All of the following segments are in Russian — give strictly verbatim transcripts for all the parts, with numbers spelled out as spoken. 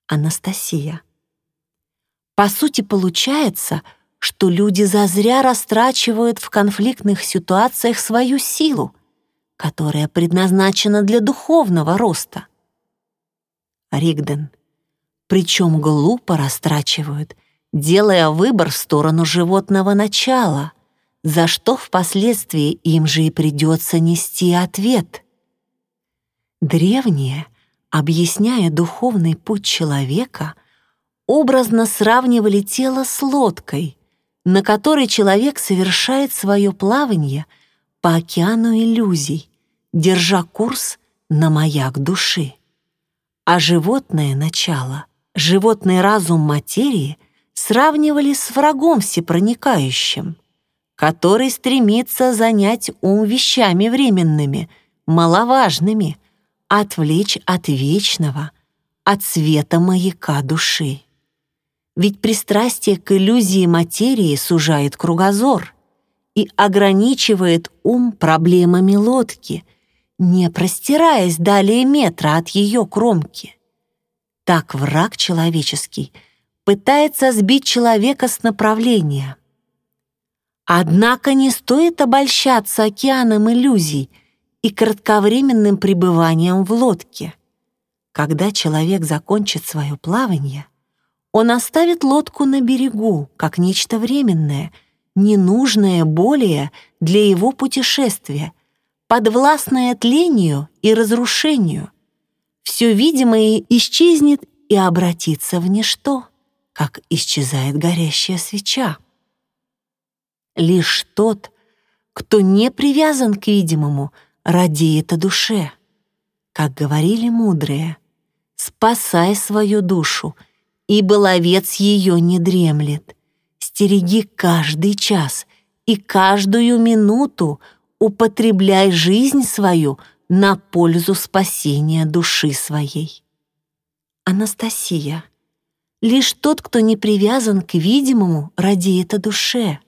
Анастасия. По сути, получается, что люди зазря растрачивают в конфликтных ситуациях свою силу, которая предназначена для духовного роста. Ригден. Причем глупо растрачивают, делая выбор в сторону животного начала, за что впоследствии им же и придется нести ответ. Древние, объясняя духовный путь человека, образно сравнивали тело с лодкой, на которой человек совершает свое плавание по океану иллюзий, держа курс на маяк души. А животное начало, животный разум материи сравнивали с врагом всепроникающим, который стремится занять ум вещами временными, маловажными, отвлечь от вечного, от света маяка души. Ведь пристрастие к иллюзии материи сужает кругозор и ограничивает ум проблемами лодки, не простираясь далее метра от ее кромки. Так враг человеческий пытается сбить человека с направления. Однако не стоит обольщаться океаном иллюзий и кратковременным пребыванием в лодке. Когда человек закончит свое плавание, он оставит лодку на берегу, как нечто временное, ненужное более для его путешествия, подвластное тлению и разрушению. Все видимое исчезнет и обратится в ничто, как исчезает горящая свеча. Лишь тот, кто не привязан к видимому, радеет о душе. Как говорили мудрые, спасай свою душу, ибо ловец ее не дремлет. Стереги каждый час и каждую минуту, употребляй жизнь свою на пользу спасения души своей. Анастасия. Лишь тот, кто не привязан к видимому, радеет о душе.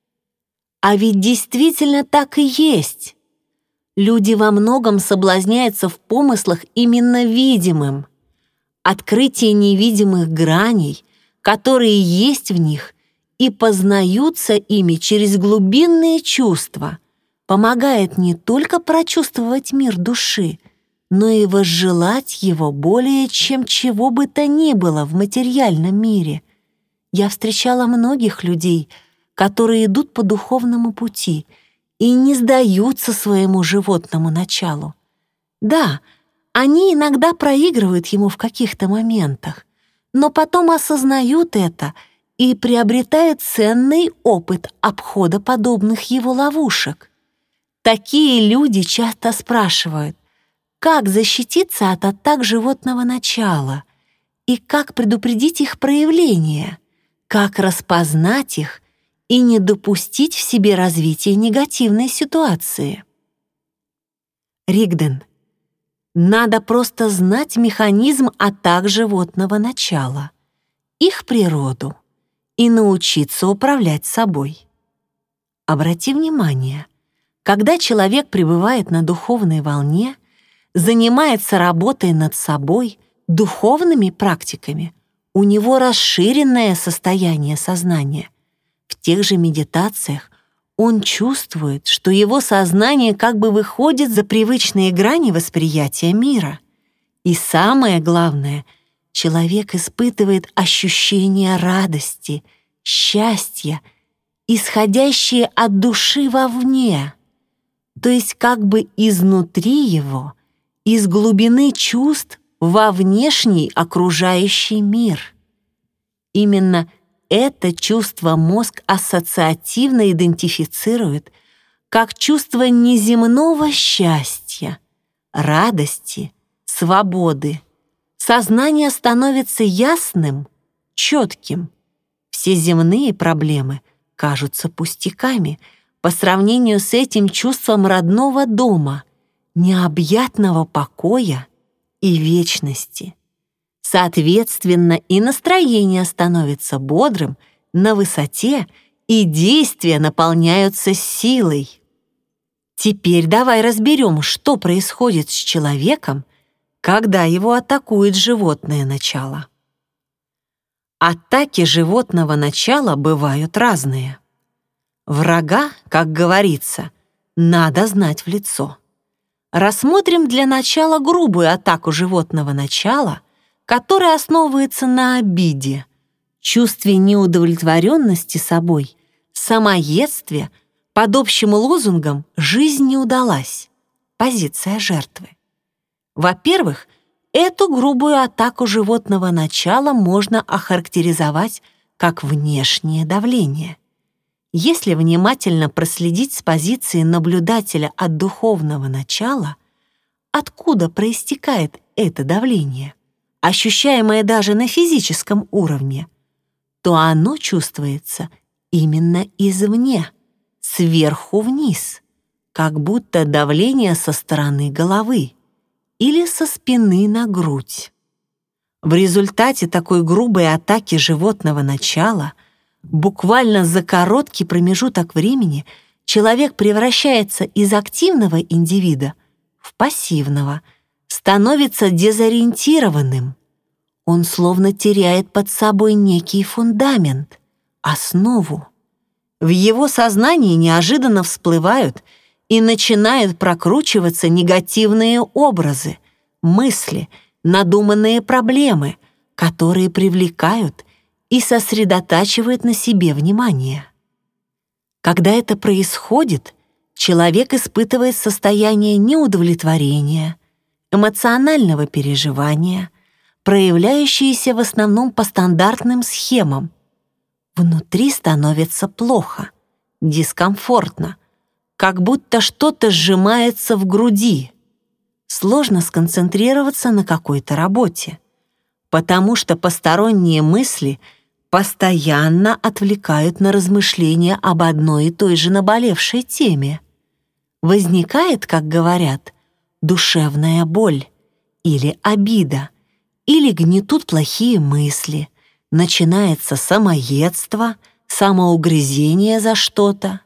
А ведь действительно так и есть. Люди во многом соблазняются в помыслах именно видимым. Открытие невидимых граней, которые есть в них, и познаются ими через глубинные чувства, помогает не только прочувствовать мир души, но и возжелать его более чем чего бы то ни было в материальном мире. Я встречала многих людей, которые идут по духовному пути и не сдаются своему животному началу. Да, они иногда проигрывают ему в каких-то моментах, но потом осознают это и приобретают ценный опыт обхода подобных его ловушек. Такие люди часто спрашивают, как защититься от атак животного начала и как предупредить их проявление, как распознать их и не допустить в себе развития негативной ситуации. Ригден. Надо просто знать механизм атак животного начала, их природу, и научиться управлять собой. Обрати внимание, когда человек пребывает на духовной волне, занимается работой над собой, духовными практиками, у него расширенное состояние сознания. В тех же медитациях он чувствует, что его сознание как бы выходит за привычные грани восприятия мира. И самое главное, человек испытывает ощущение радости, счастья, исходящие от души вовне, то есть как бы изнутри его, из глубины чувств во внешний окружающий мир. Именно это чувство мозг ассоциативно идентифицирует как чувство неземного счастья, радости, свободы. Сознание становится ясным, четким. Все земные проблемы кажутся пустяками по сравнению с этим чувством родного дома, необъятного покоя и вечности. Соответственно, и настроение становится бодрым, на высоте, и действия наполняются силой. Теперь давай разберем, что происходит с человеком, когда его атакует животное начало. Атаки животного начала бывают разные. Врага, как говорится, надо знать в лицо. Рассмотрим для начала грубую атаку животного начала, которая основывается на обиде, чувстве неудовлетворенности собой, самоедстве, под общим лозунгом «жизнь не удалась», позиция жертвы. Во-первых, эту грубую атаку животного начала можно охарактеризовать как внешнее давление. Если внимательно проследить с позиции наблюдателя от духовного начала, откуда проистекает это давление, ощущаемое даже на физическом уровне, то оно чувствуется именно извне, сверху вниз, как будто давление со стороны головы или со спины на грудь. В результате такой грубой атаки животного начала буквально за короткий промежуток времени человек превращается из активного индивида в пассивного, становится дезориентированным. Он словно теряет под собой некий фундамент, основу. В его сознании неожиданно всплывают и начинают прокручиваться негативные образы, мысли, надуманные проблемы, которые привлекают и сосредотачивают на себе внимание. Когда это происходит, человек испытывает состояние неудовлетворения, эмоционального переживания, проявляющиеся в основном по стандартным схемам. Внутри становится плохо, дискомфортно, как будто что-то сжимается в груди. Сложно сконцентрироваться на какой-то работе, потому что посторонние мысли постоянно отвлекают на размышления об одной и той же наболевшей теме. Возникает, как говорят, душевная боль или обида, или гнетут плохие мысли, начинается самоедство, самоугрызение за что-то.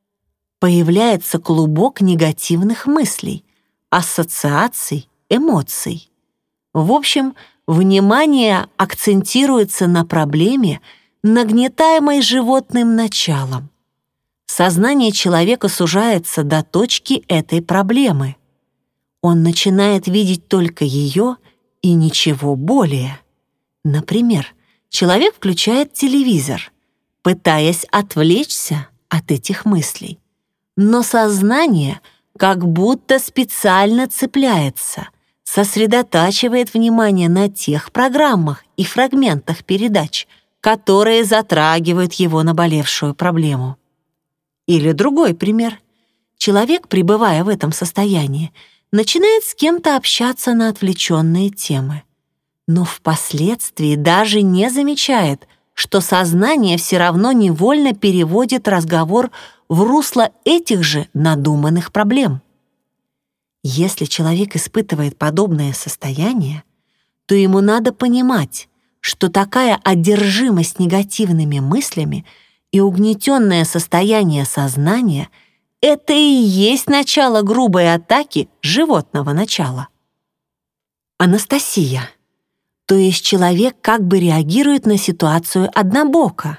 Появляется клубок негативных мыслей, ассоциаций, эмоций. В общем, внимание акцентируется на проблеме, нагнетаемой животным началом. Сознание человека сужается до точки этой проблемы. Он начинает видеть только ее и ничего более. Например, человек включает телевизор, пытаясь отвлечься от этих мыслей. Но сознание как будто специально цепляется, сосредотачивает внимание на тех программах и фрагментах передач, которые затрагивают его наболевшую проблему. Или другой пример. Человек, пребывая в этом состоянии, начинает с кем-то общаться на отвлеченные темы, но впоследствии даже не замечает, что сознание все равно невольно переводит разговор в русло этих же надуманных проблем. Если человек испытывает подобное состояние, то ему надо понимать, что такая одержимость негативными мыслями и угнетенное состояние сознания — это и есть начало грубой атаки животного начала. Анастасия. То есть человек как бы реагирует на ситуацию однобоко.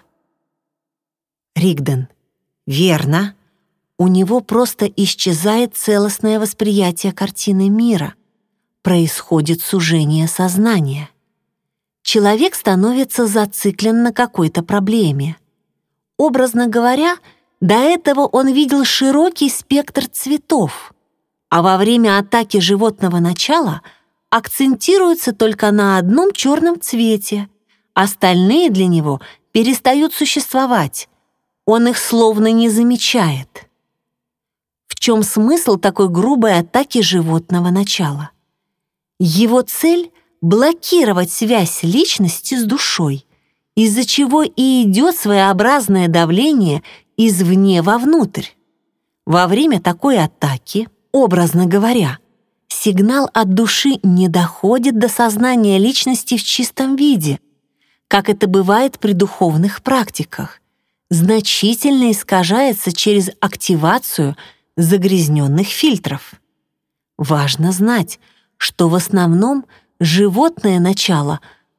Ригден. Верно. У него просто исчезает целостное восприятие картины мира. Происходит сужение сознания. Человек становится зациклен на какой-то проблеме. Образно говоря, до этого он видел широкий спектр цветов, а во время атаки животного начала акцентируется только на одном черном цвете. Остальные для него перестают существовать. Он их словно не замечает. В чем смысл такой грубой атаки животного начала? Его цель — блокировать связь личности с душой, из-за чего и идет своеобразное давление извне вовнутрь. Во время такой атаки, образно говоря, сигнал от души не доходит до сознания личности в чистом виде, как это бывает при духовных практиках, значительно искажается через активацию загрязненных фильтров. Важно знать, что в основном животное начало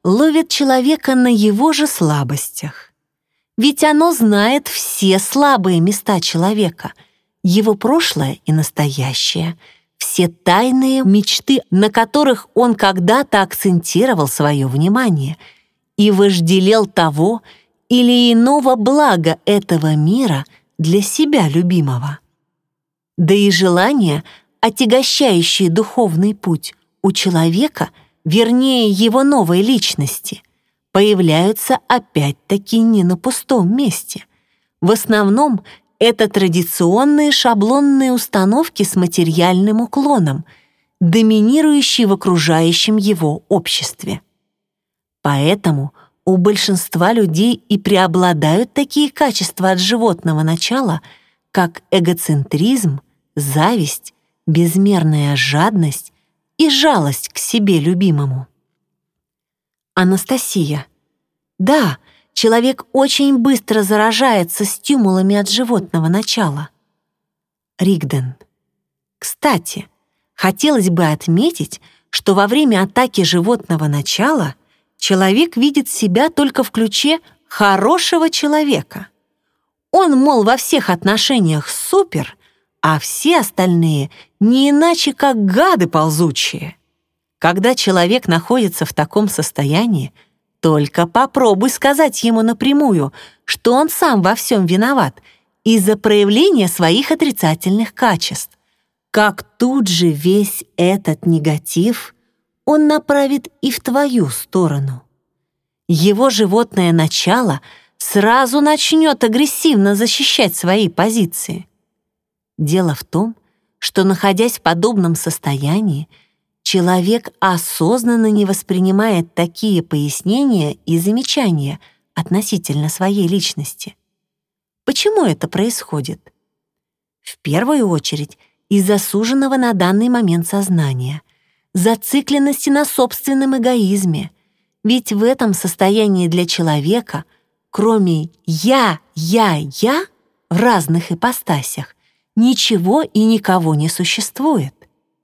ловит человека на его же слабостях. Ведь оно знает все слабые места человека, его прошлое и настоящее, все тайные мечты, на которых он когда-то акцентировал свое внимание и вожделел того или иного блага этого мира для себя любимого. Да и желания, отягощающие духовный путь у человека, вернее его новой личности, появляются опять-таки не на пустом месте. В основном это традиционные шаблонные установки с материальным уклоном, доминирующие в окружающем его обществе. Поэтому у большинства людей и преобладают такие качества от животного начала, как эгоцентризм, зависть, безмерная жадность и жалость к себе любимому. Анастасия. Да, человек очень быстро заражается стимулами от животного начала. Ригден. Кстати, хотелось бы отметить, что во время атаки животного начала человек видит себя только в ключе хорошего человека. Он, мол, во всех отношениях супер, а все остальные не иначе, как гады ползучие. Когда человек находится в таком состоянии, только попробуй сказать ему напрямую, что он сам во всем виноват из-за проявления своих отрицательных качеств. Как тут же весь этот негатив он направит и в твою сторону. Его животное начало сразу начнет агрессивно защищать свои позиции. Дело в том, что, находясь в подобном состоянии, человек осознанно не воспринимает такие пояснения и замечания относительно своей личности. Почему это происходит? В первую очередь из-за суженного на данный момент сознания, зацикленности на собственном эгоизме, ведь в этом состоянии для человека, кроме «я», «я», «я» в разных ипостасях, ничего и никого не существует.